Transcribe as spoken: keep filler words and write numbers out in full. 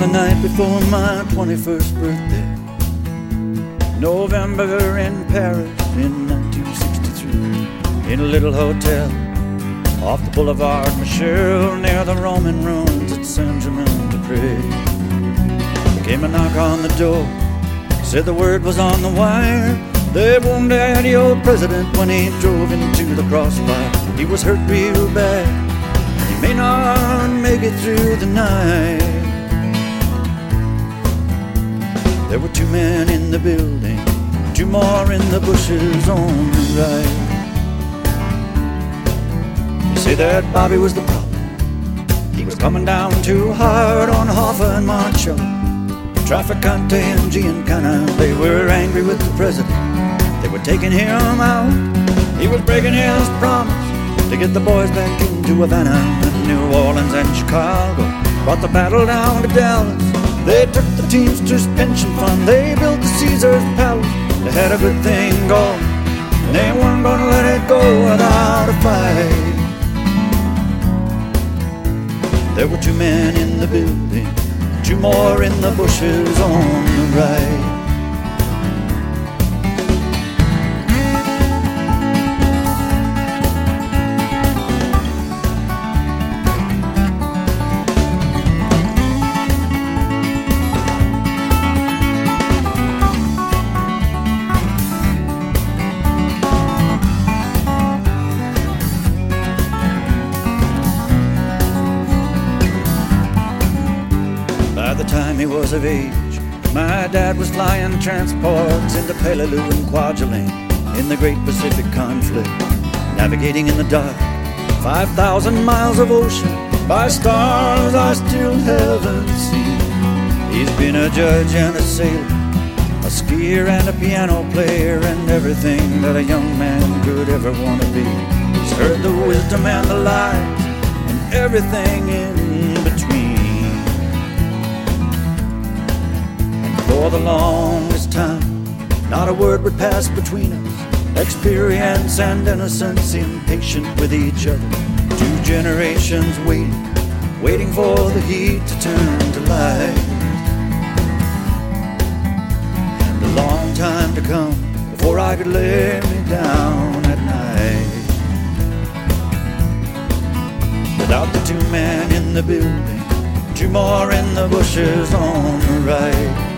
night before my twenty-first birthday, November in Paris in nineteen sixty-three, in a little hotel off the Boulevard Michel near the Roman ruins at Saint-Germain-des-Prés. There came a knock on the door, said the word was on the wire. They wounded the old president when he drove into the crossfire. He was hurt real bad, he may not make it through the night. There were two men in the building, two more in the bushes on the right. You say that Bobby was the problem. He was coming down too hard on Hoffa and Marshall, Trafficante and Giancana. They were angry with the president, they were taking him out. He was breaking his promise to get the boys back into Havana. And New Orleans and Chicago brought the battle down to Dallas. They took the Teamsters pension fund, they built the Caesars Palace. They had a good thing going, and they weren't gonna let it go without a fight. There were two men in the building, two more in the bushes on the right. By the time he was of age, my dad was flying transports into Peleliu and Kwajalein in the great Pacific conflict, navigating in the dark five thousand miles of ocean by stars I still haven't seen. He's been a judge and a sailor, a skier and a piano player, and everything that a young man could ever want to be. He's heard the wisdom and the lies and everything in between. For the longest time, not a word would pass between us. Experience and innocence, impatient with each other. Two generations waiting, waiting for the heat to turn to light. And a long time to come before I could lay me down at night. Without the two men in the building, two more in the bushes on the right.